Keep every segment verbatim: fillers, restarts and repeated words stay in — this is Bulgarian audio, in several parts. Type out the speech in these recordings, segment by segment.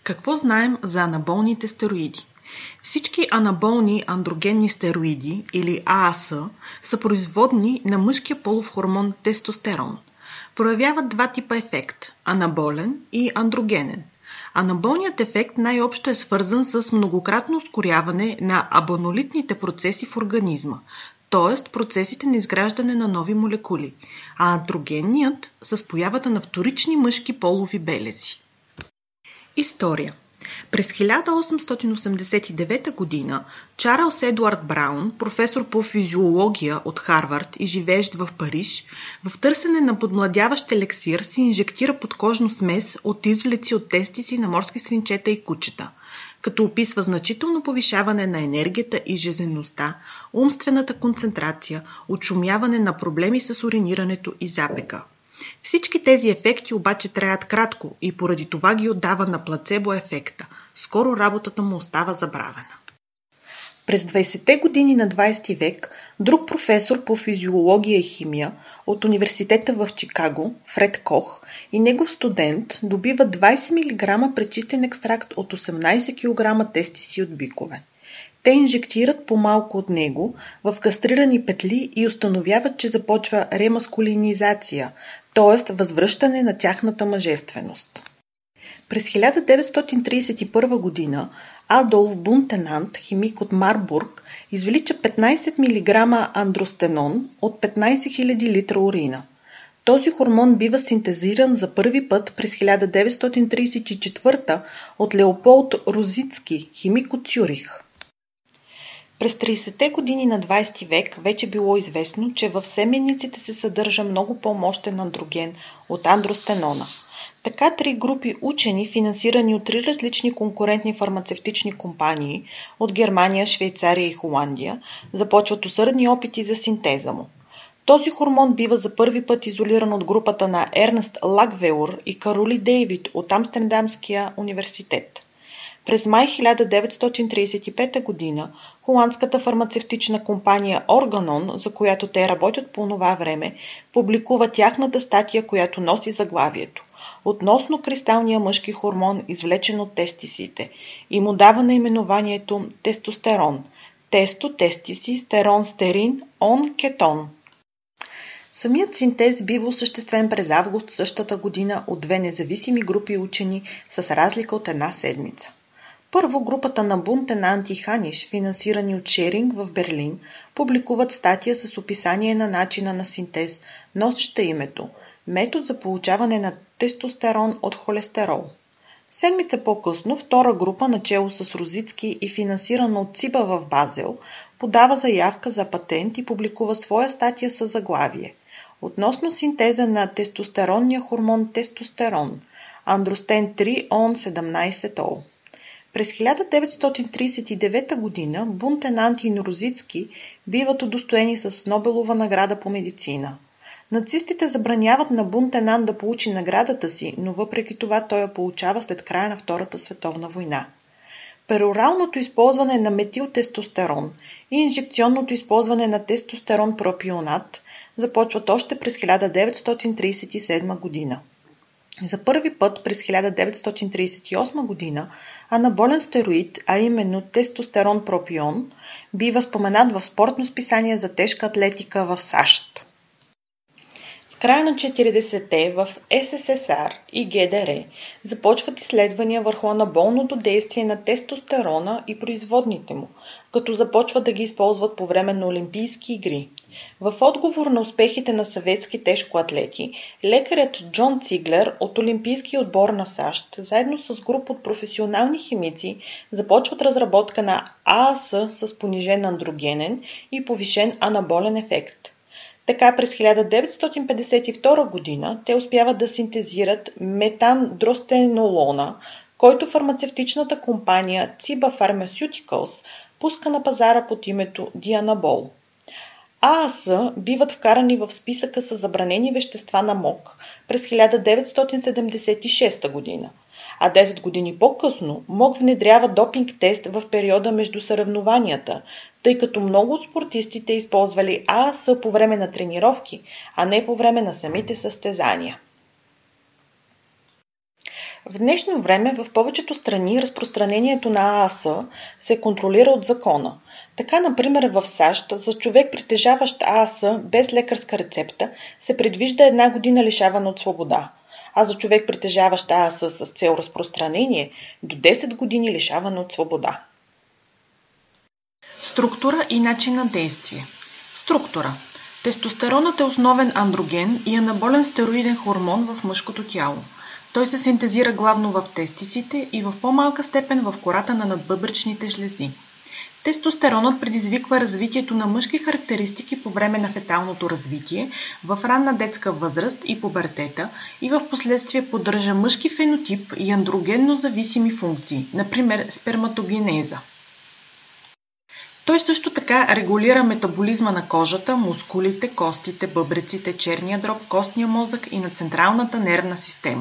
Какво знаем за анаболните стероиди? Всички анаболни андрогенни стероиди или А А С са производни на мъжкия полов хормон тестостерон. Проявяват два типа ефект – анаболен и андрогенен. Анаболният ефект най-общо е свързан с многократно ускоряване на абонолитните процеси в организма, т.е. процесите на изграждане на нови молекули, а андрогенният с появата на вторични мъжки полови белези. История. През хиляда осемстотин осемдесет и девета година Чарлз Едуард Браун, професор по физиология от Харвард и живеещ в Париж, в търсене на подмладяващ елексир си инжектира подкожно смес от извлеци от тестиси на морски свинчета и кучета, като описва значително повишаване на енергията и жизнеността, умствената концентрация, отшумяване на проблеми с уринирането и запека. Всички тези ефекти обаче траят кратко и поради това ги отдава на плацебо ефекта. Скоро работата му остава забравена. През двайсетте години на двайсети век друг професор по физиология и химия от университета в Чикаго, Фред Кох, и негов студент добиват двайсет милиграма пречистен екстракт от осемнайсет килограма тестиси от бикове. Те инжектират по-малко от него в кастрирани петли и установяват, че започва ремаскулинизация, т.е. възвръщане на тяхната мъжественост. През хиляда деветстотин трийсет и първа година Адолф Бунтенант, химик от Марбург, извлича петнайсет милиграма андростенон от петнайсет хиляди литра урина. Този хормон бива синтезиран за първи път през хиляда деветстотин трийсет и четвърта от Леополд Розицки, химик от Цюрих. През трийсетте години на двайсети век вече било известно, че в семениците се съдържа много по-мощен андроген от андростенона. Така три групи учени, финансирани от три различни конкурентни фармацевтични компании от Германия, Швейцария и Холандия, започват усърдни опити за синтеза му. Този хормон бива за първи път изолиран от групата на Ернст Лагвеур и Кароли Дейвид от Амстердамския университет. През май хиляда деветстотин трийсет и пета година холандската фармацевтична компания Organon, за която те работят по това време, публикува тяхната статия, която носи заглавието относно кристалния мъжки хормон, извлечен от тестисите, и му дава наименованието тестостерон. Тесто, тестиси, стерон, стерин, он, кетон. Самият синтез бива осъществен през август същата година от две независими групи учени с разлика от една седмица. Първо, групата на Бунтенант и Ханиш, финансирани от Шеринг в Берлин, публикуват статия с описание на начина на синтез, носеща името «Метод за получаване на тестостерон от холестерол». Седмица по-късно, втора група, начело с Розицки и финансирана от ЦИБА в Базел, подава заявка за патент и публикува своя статия със заглавие относно синтеза на тестостеронния хормон тестостерон, андростен три он седемнайсет ол. През хиляда деветстотин трийсет и девета година Бунтенант и Розицки биват удостоени с Нобелова награда по медицина. Нацистите забраняват на Бунтенант да получи наградата си, но въпреки това той я получава след края на Втората световна война. Пероралното използване на метилтестостерон и инжекционното използване на тестостерон пропионат започват още през хиляда деветстотин трийсет и седма година. За първи път през хиляда деветстотин трийсет и осма година анаболен стероид, а именно тестостерон пропион, бива споменат в спортно списание за тежка атлетика в САЩ. В края на четиридесетте в Ес Ес Ес Ар и Ге Де Ре започват изследвания върху анаболното действие на тестостерона и производните му, като започват да ги използват по време на Олимпийски игри. В отговор на успехите на съветски тежкоатлети, лекарят Джон Циглер от Олимпийския отбор на САЩ, заедно с група от професионални химици, започват разработка на А А С с понижен андрогенен и повишен анаболен ефект. Така през хиляда деветстотин петдесет и втора година те успяват да синтезират метандростенолона, който фармацевтичната компания ЦИБА Pharmaceuticals пуска на пазара под името Дианабол. А А С биват вкарани в списъка с забранени вещества на МОК през хиляда деветстотин седемдесет и шеста година, а десет години по-късно МОК внедрява допинг тест в периода между съревнованията, тъй като много от спортистите използвали А А С по време на тренировки, а не по време на самите състезания. В днешно време в повечето страни разпространението на ААС се контролира от закона. Така, например, в САЩ за човек, притежаващ ААС без лекарска рецепта, се предвижда една година лишаване от свобода, а за човек, притежаващ ААС с цел разпространение, до десет години лишаване от свобода. Структура и начин на действие. Структура. Тестостеронът е основен андроген и анаболен стероиден хормон в мъжкото тяло. Той се синтезира главно в тестисите и в по-малка степен в кората на надбъбречните жлези. Тестостеронът предизвиква развитието на мъжки характеристики по време на феталното развитие, в ранна детска възраст и пубертета и в последствие поддържа мъжки фенотип и андрогенно зависими функции, например сперматогенеза. Той също така регулира метаболизма на кожата, мускулите, костите, бъбреците, черния дроб, костния мозък и на централната нервна система.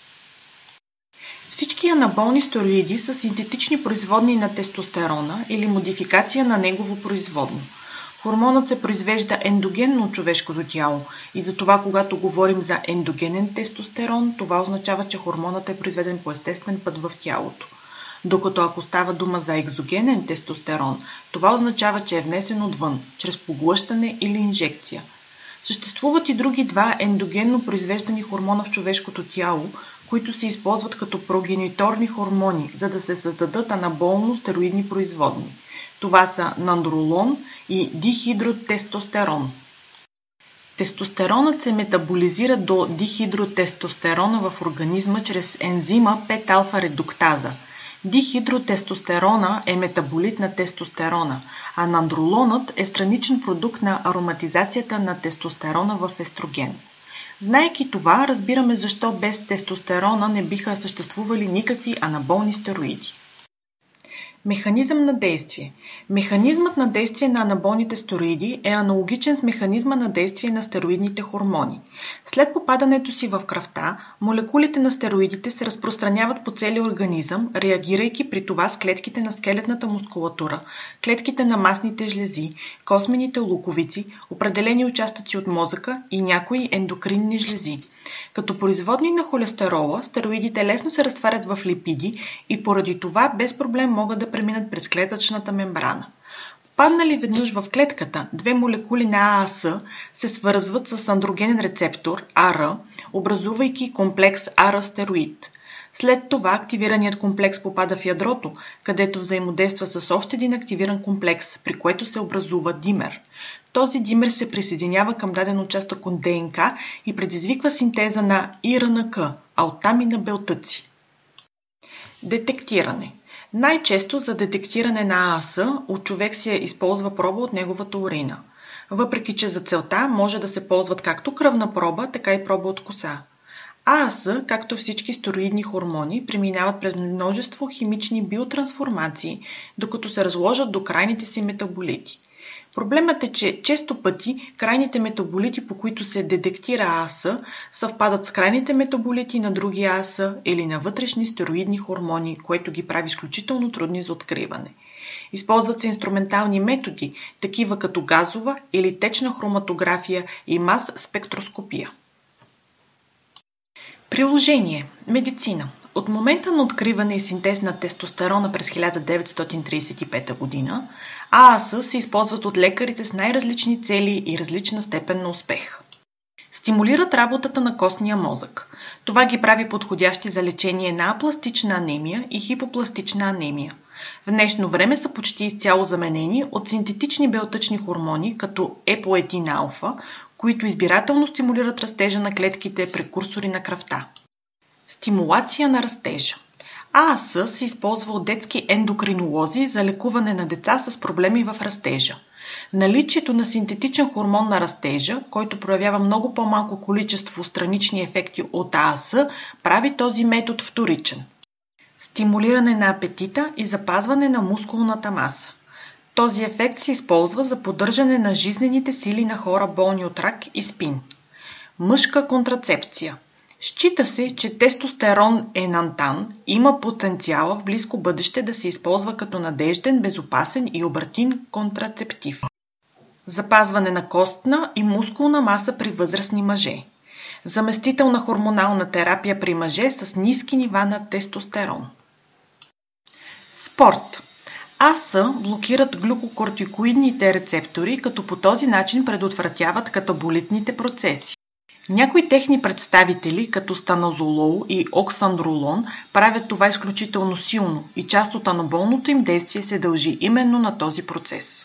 Всички анаболни стероиди са синтетични производни на тестостерона или модификация на негово производно. Хормонът се произвежда ендогенно от човешкото тяло и затова, когато говорим за ендогенен тестостерон, това означава, че хормонът е произведен по естествен път в тялото. Докато ако става дума за екзогенен тестостерон, това означава, че е внесен отвън, чрез поглъщане или инжекция. Съществуват и други два ендогенно произвеждани хормона в човешкото тяло, които се използват като прогениторни хормони, за да се създадат анаболно-стероидни производни. Това са нандролон и дихидротестостерон. Тестостеронът се метаболизира до дихидротестостерона в организма чрез ензима пет алфа редуктаза. Дихидротестостерона е метаболит на тестостерона, а нандролонът е страничен продукт на ароматизацията на тестостерона в естроген. Знаейки това, разбираме защо без тестостерона не биха съществували никакви анаболни стероиди. Механизъм на действие. Механизмът на действие на анаболните стероиди е аналогичен с механизма на действие на стероидните хормони. След попадането си в кръвта, молекулите на стероидите се разпространяват по целия организъм, реагирайки при това с клетките на скелетната мускулатура, клетките на масните жлези, космените луковици, определени участъци от мозъка и някои ендокринни жлези. Като производни на холестерола, стероидите лесно се разтварят в липиди и поради това без проблем могат да преминат през клетъчната мембрана. Паднали веднъж в клетката, две молекули на ААС се свързват с андрогенен рецептор А Р, образувайки комплекс А Р стероид. След това активираният комплекс попада в ядрото, където взаимодейства с още един активиран комплекс, при което се образува димер. Този димер се присъединява към даден участък от ДНК и предизвиква синтеза на И Р Н К, а оттам и на белтъци. Детектиране. Най-често за детектиране на ААС от човек се използва проба от неговата урина. Въпреки че за целта може да се ползват както кръвна проба, така и проба от коса. ААС, както всички стероидни хормони, преминават през множество химични биотрансформации, докато се разложат до крайните си метаболити. Проблемът е, че често пъти крайните метаболити, по които се детектира ААС, съвпадат с крайните метаболити на други ААС или на вътрешни стероидни хормони, което ги прави изключително трудни за откриване. Използват се инструментални методи, такива като газова или течна хроматография и мас спектроскопия. Приложение. Медицина. От момента на откриване и синтез на тестостерона през хиляда деветстотин тридесет и пета година, ААС се използват от лекарите с най-различни цели и различна степен на успех. Стимулират работата на костния мозък. Това ги прави подходящи за лечение на апластична анемия и хипопластична анемия. В днешно време са почти изцяло заменени от синтетични белтъчни хормони, като епоетин алфа, които избирателно стимулират растежа на клетките прекурсори на кръвта. Стимулация на растежа. ААС се използва от детски ендокринолози за лекуване на деца с проблеми в растежа. Наличието на синтетичен хормон на растежа, който проявява много по-малко количество странични ефекти от ААС, прави този метод вторичен. Стимулиране на апетита и запазване на мускулната маса. Този ефект се използва за поддържане на жизнените сили на хора болни от рак и спин. Мъжка контрацепция. Счита се, че тестостерон енантан има потенциала в близко бъдеще да се използва като надежден, безопасен и обратим контрацептив. Запазване на костна и мускулна маса при възрастни мъже. Заместител на хормонална терапия при мъже с ниски нива на тестостерон. Спорт. АС блокират глюкокортикоидните рецептори, като по този начин предотвратяват катаболитните процеси. Някои техни представители, като станозолол и оксандролон, правят това изключително силно и част от анаболното им действие се дължи именно на този процес.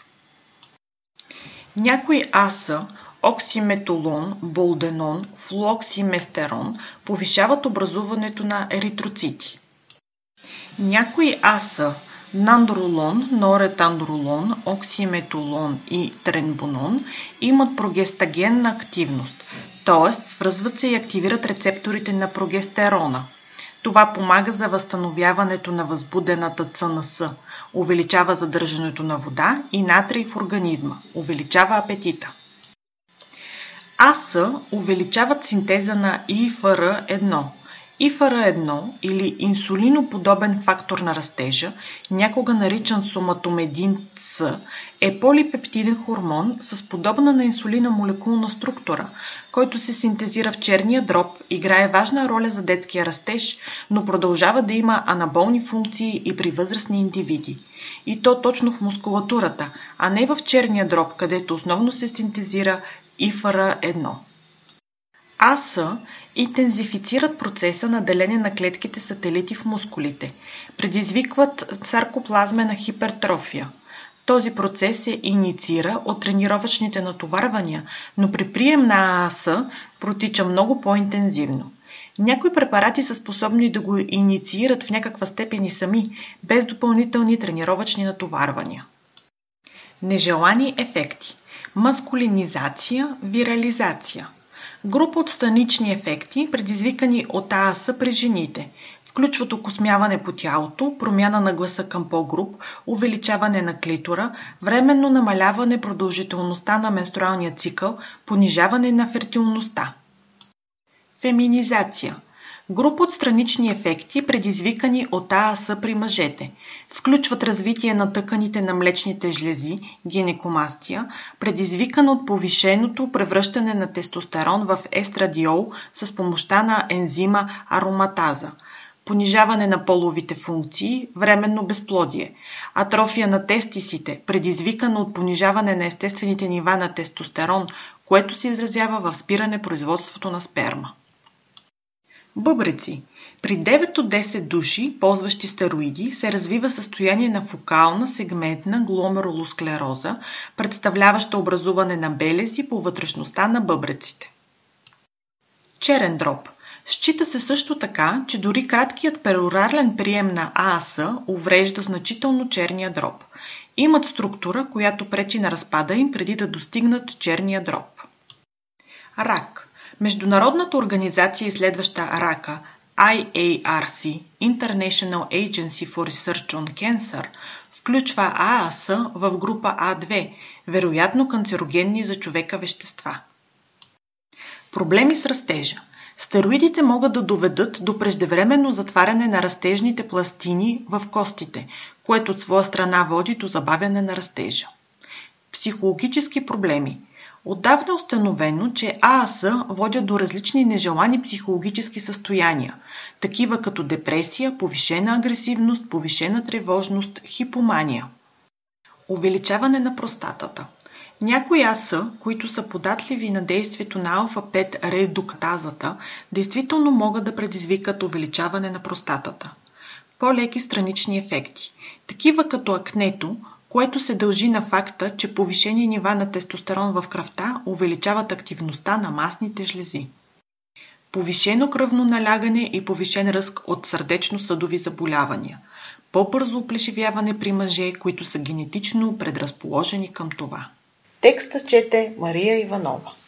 Някои АС, оксиметолон, болденон, флуоксиместерон, повишават образуването на еритроцити. Някои АС, нандролон, норетандролон, оксиметолон и тренбонон, имат прогестагенна активност, т.е. свързват се и активират рецепторите на прогестерона. Това помага за възстановяването на възбудената ЦНС, увеличава задържането на вода и натрий в организма, увеличава апетита. АС увеличават синтеза на И Ф Р едно. И Ф Р едно или инсулиноподобен фактор на растежа, някога наричан соматомедин С, е полипептиден хормон с подобна на инсулина молекулна структура, който се синтезира в черния дроб, играе важна роля за детския растеж, но продължава да има анаболни функции и при възрастни индивиди. И то точно в мускулатурата, а не в черния дроб, където основно се синтезира И Ф Р едно. АС интензифицират процеса на делене на клетките сателити в мускулите, предизвикват саркоплазмена хипертрофия. Този процес се инициира от тренировъчните натоварвания, но при прием на ААС протича много по-интензивно. Някои препарати са способни да го инициират в някаква степен и сами, без допълнителни тренировъчни натоварвания. Нежелани ефекти. Маскулинизация, вирализация. Група от странични ефекти, предизвикани от ААС при жените, включват окосмяване по тялото, промяна на гласа към по-груб, увеличаване на клитора, временно намаляване продължителността на менструалния цикъл, понижаване на фертилността. Феминизация. Група от странични ефекти, предизвикани от ААС при мъжете, включват развитие на тъканите на млечните жлези, гинекомастия, предизвикана от повишеното превръщане на тестостерон в естрадиол с помощта на ензима ароматаза, понижаване на половите функции, временно безплодие, атрофия на тестисите, предизвикана от понижаване на естествените нива на тестостерон, което се изразява в спиране производството на сперма. Бъбреци. При девет от десет души, ползващи стероиди, се развива състояние на фокална сегментна гломерулосклероза, представляваща образуване на белези по вътрешността на бъбреците. Черен дроб. Счита се също така, че дори краткият перорален прием на ААС уврежда значително черния дроб. Имат структура, която пречи на разпада им преди да достигнат черния дроб. Рак. Международната организация, изследваща рака, I A R C, International Agency for Research on Cancer, включва ААС в група А две, вероятно канцерогенни за човека вещества. Проблеми с растежа. Стероидите могат да доведат до преждевременно затваряне на растежните пластини в костите, което от своя страна води до забавяне на растежа. Психологически проблеми. Отдавна е установено, че ААС водят до различни нежелани психологически състояния, такива като депресия, повишена агресивност, повишена тревожност, хипомания. Увеличаване на простатата. Някои АС, които са податливи на действието на алфа пет редуктазата, действително могат да предизвикат увеличаване на простатата. По-леки странични ефекти, такива като акнето, което се дължи на факта, че повишени нива на тестостерон в кръвта увеличават активността на масните жлези. Повишено кръвно налягане и повишен ръст от сърдечно-съдови заболявания. По-бързо оплешивяване при мъже, които са генетично предразположени към това. Текста чете Мария Иванова.